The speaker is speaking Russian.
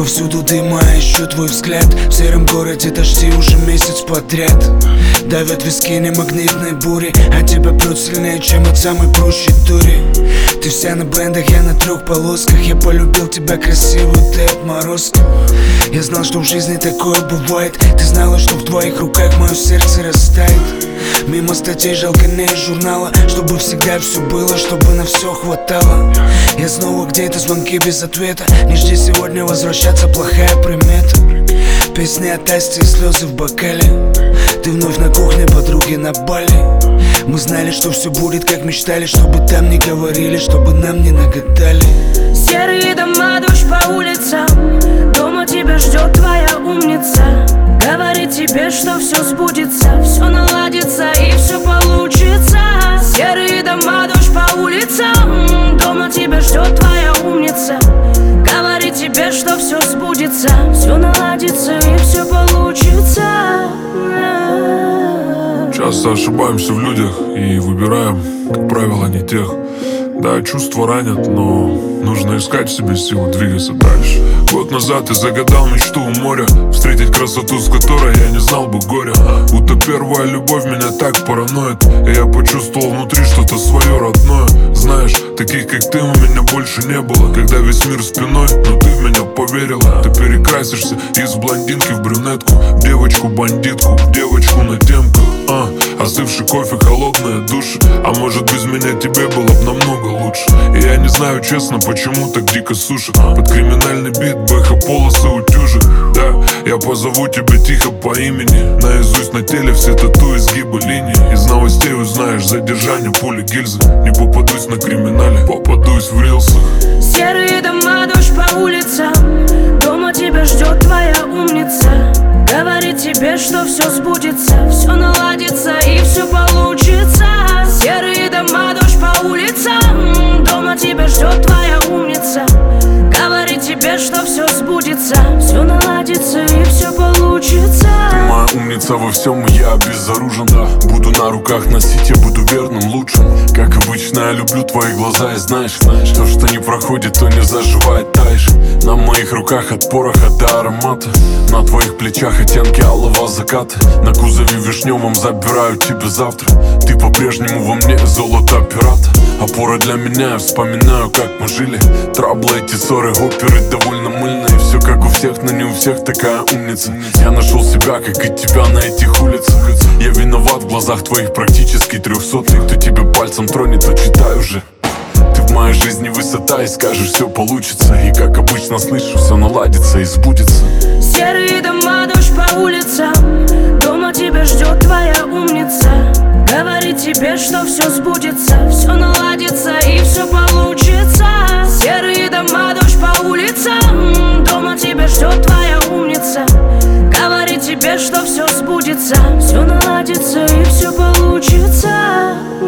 Повсюду дыма, ищу твой взгляд. В сером городе дожди уже месяц подряд. Давят виски не магнитной бури, а тебя прет сильнее, чем от самой прущей дури. Ты вся на брендах, я на 3 полосках. Я полюбил тебя красивую, ты отморозка. Я знал, что в жизни такое бывает. Ты знала, что в твоих руках мое сердце растает. Мимо статей жалко не из журнала, чтобы всегда все было, чтобы на все хватало. Я снова где-то, звонки без ответа. Не жди сегодня возвращаться, плохая примета. Песни от Асти и слезы в бокале. Ты вновь на кухне, подруги на Бали. Мы знали, что все будет, как мечтали. Чтобы там не говорили, чтобы нам не нагадали. Серые дома, дождь по улицам. Дома тебя ждет твоя умница. Говорит тебе, что все сбудется, все наладится и все получится. Серые дома, дождь по улицам. Дома тебя ждет твоя умница. Говорит тебе, что все сбудется, все наладится и все получится. Часто ошибаемся в людях и выбираем, как правило, не тех. Да, чувства ранят, но нужно искать в себе силы двигаться дальше. Год назад я загадал мечту у моря, встретить красоту, с которой я не знал бы горя. Будто первая любовь меня так параноит, и я почувствовал внутри что-то свое родное. Знаешь, таких как ты у меня больше не было. Когда весь мир спиной, но ты в меня поверила. Ты перекрасишься из блондинки в брюнетку, в девочку-бандитку, в девочку на темку. Остывший кофе, холодные души. А может, без меня тебе было бы намного лучше. И я не знаю, честно, почему так дико сушит. Под криминальный бит бэха полосы утюжит. Да, я позову тебя тихо по имени. Наизусть на теле все тату, изгибы линий. Из новостей узнаешь задержание, пули, гильзы. Не попадусь на криминале, попадусь в рилсах. Серые дома, дождь по улицам. Дома тебя ждет твоя умница. Говорит тебе, что все сбудется, все наладится и все получится. Серые дома, дождь по улицам. Дома тебя ждет твоя умница. Говорит тебе, что все сбудется, все наладится и все получится. Ты моя умница во всем, и я обезоружен. Буду на руках носить, я буду верным, лучшим. Как обычно, я люблю твои глаза. И знаешь, то, что не проходит, то не заживает, таешь. На моих руках от пороха до аромата. На твоих плечах оттенки алого заката. На кузове вишневом забираю тебя завтра. Ты по-прежнему во мне золото пирата. Опора для меня, я вспоминаю, как мы жили. Траблы, эти ссоры, оперы довольно мыльные. Все как у всех, но не у всех такая умница. Я нашел себя, как и тебя на этих улицах. Я виноват в глазах твоих практически 300-х. Кто тебя пальцем тронет, то читай уже. Ты в моей жизни высота, и скажешь, все получится. И как обычно слышу, все наладится и сбудется. Серые дома, дождь по улицам. Дома тебя ждет твоя умница. Говорит тебе, что все сбудется, все наладится и все получится. Серые дома, дождь по улицам. Дома тебя ждет твоя умница. Говорит тебе, что все сбудется, все наладится и все получится.